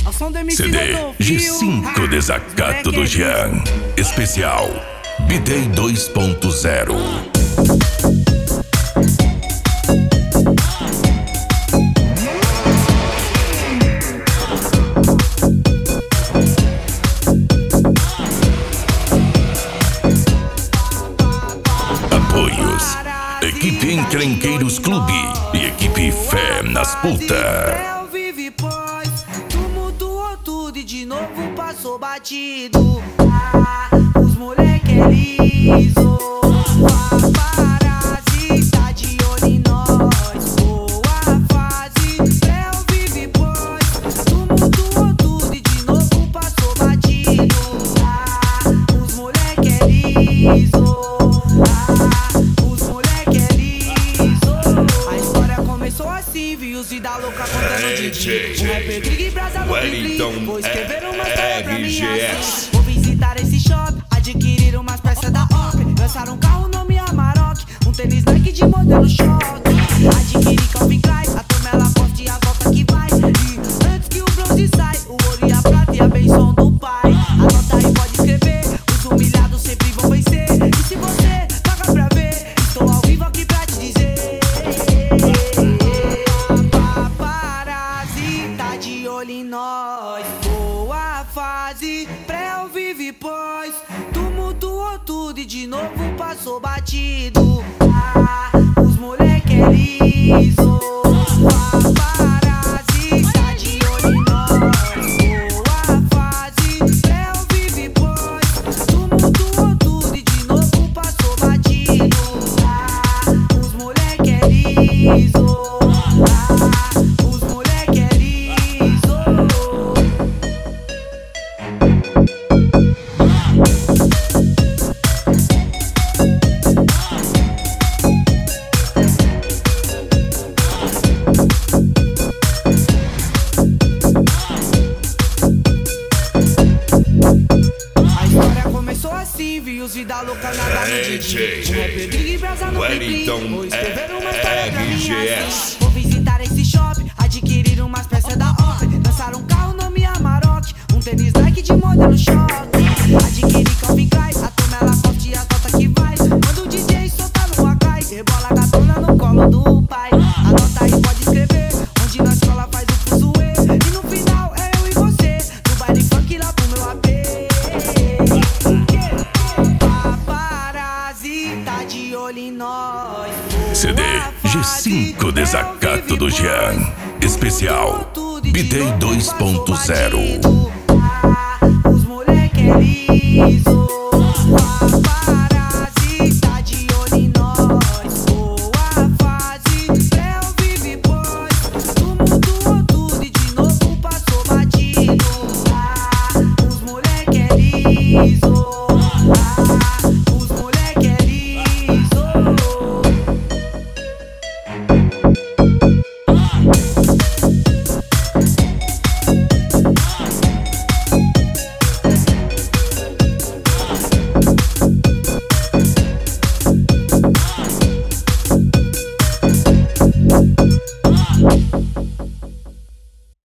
CD G5 Desacato do Jean. Especial B-Day 2.0. Apoios: Equipe Encrenqueiros Clube e Equipe Fé nas Putas. De novo passou batido. Os moleque é liso. Paparazzi tá de olho em nós. Boa fase, Léo vive pois. Tumultuou tudo e de novo passou batido. Os moleque é liso. Os moleque é liso. A história começou assim, viu os vida louca contando de dia. O rapper Grig Brasa no Bibli. Vou escrever uma história pra mim assim. Vou visitar esse shopping, adquirir umas peças da OP. Lançar um carro nome Amarok, um tênis Nike de modelo choque. Adquirir Calvin Klein, a turma ela posta e a volta que vai. E antes que o bronze sai, o ouro e a prata e a benção do pai. Anota aí, pode escrever, os humilhados sempre vão vencer. E se você paga pra ver, estou ao vivo aqui pra te dizer. Paparazzi tá de olho em nós. Boa fase, pré vive pós. Tumultuou tudo e de novo passou batido. Os moleque é liso. Paparazzi tá de olho em nós. Boa fase, pré vive pós. Tumultuou tudo e de novo passou batido. Os moleque é liso. Os moleque é liso. A história começou assim, vi os vida louca nadar no Didi. O rapper Grig Brasa no Bibli. Vou escrever uma história pra mim assim. Vou visitar esse shopping, adquirir umas peças da OP. Lançar um carro nome Amarok, um tênis Nike de modelo choque. Adquirir Calvin Klein, a turma ela posta e a volta que vai. Quando o DJ solta no Akai, rebola a gatona no colo do pai. Anota aí, pode escrever, onde na escola faz o fuzuê. E no final é eu e você, no baile funk lá pro meu AP. Paparazzi tá de olho em nós. CD G5 Desacato do Jean. Especial B-Day 2.0. Os moleque é liso.